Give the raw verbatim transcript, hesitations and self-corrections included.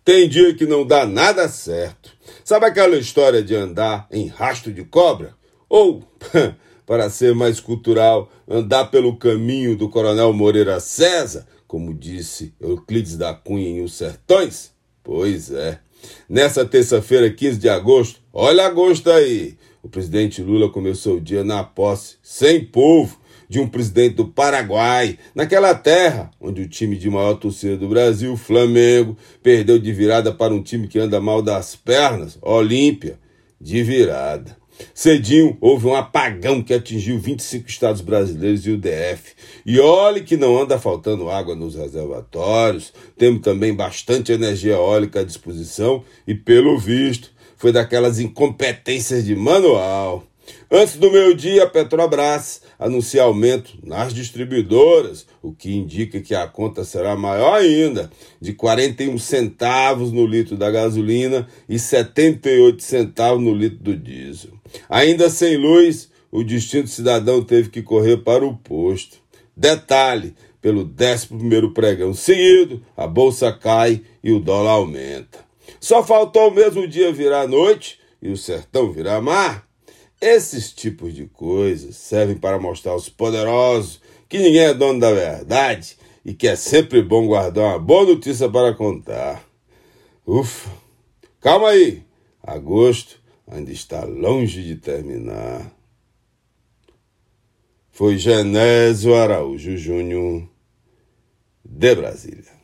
Tem dia que não dá nada certo. Sabe aquela história de andar em rastro de cobra? Ou, para ser mais cultural, andar pelo caminho do Coronel Moreira César, como disse Euclides da Cunha em Os Sertões? Pois é. Nessa terça-feira, quinze de agosto, olha agosto aí, o presidente Lula começou o dia na posse, sem povo, de um presidente do Paraguai, naquela terra onde o time de maior torcida do Brasil, o Flamengo, perdeu de virada para um time que anda mal das pernas, Olímpia, de virada. Cedinho houve um apagão que atingiu vinte e cinco estados brasileiros e o D F. E olhe que não anda faltando água nos reservatórios, temos também bastante energia eólica à disposição e, pelo visto, foi daquelas incompetências de manual. Antes do meio-dia, a Petrobras anuncia aumento nas distribuidoras, o que indica que a conta será maior ainda, de quarenta e um centavos no litro da gasolina e setenta e oito centavos no litro do diesel. Ainda sem luz, o distinto cidadão teve que correr para o posto. Detalhe, pelo décimo primeiro pregão seguido, a bolsa cai e o dólar aumenta. Só faltou o mesmo dia virar noite e o sertão virar mar. Esses tipos de coisas servem para mostrar aos poderosos que ninguém é dono da verdade e que é sempre bom guardar uma boa notícia para contar. Ufa, calma aí, agosto ainda está longe de terminar. Foi Genésio Araújo Júnior, de Brasília.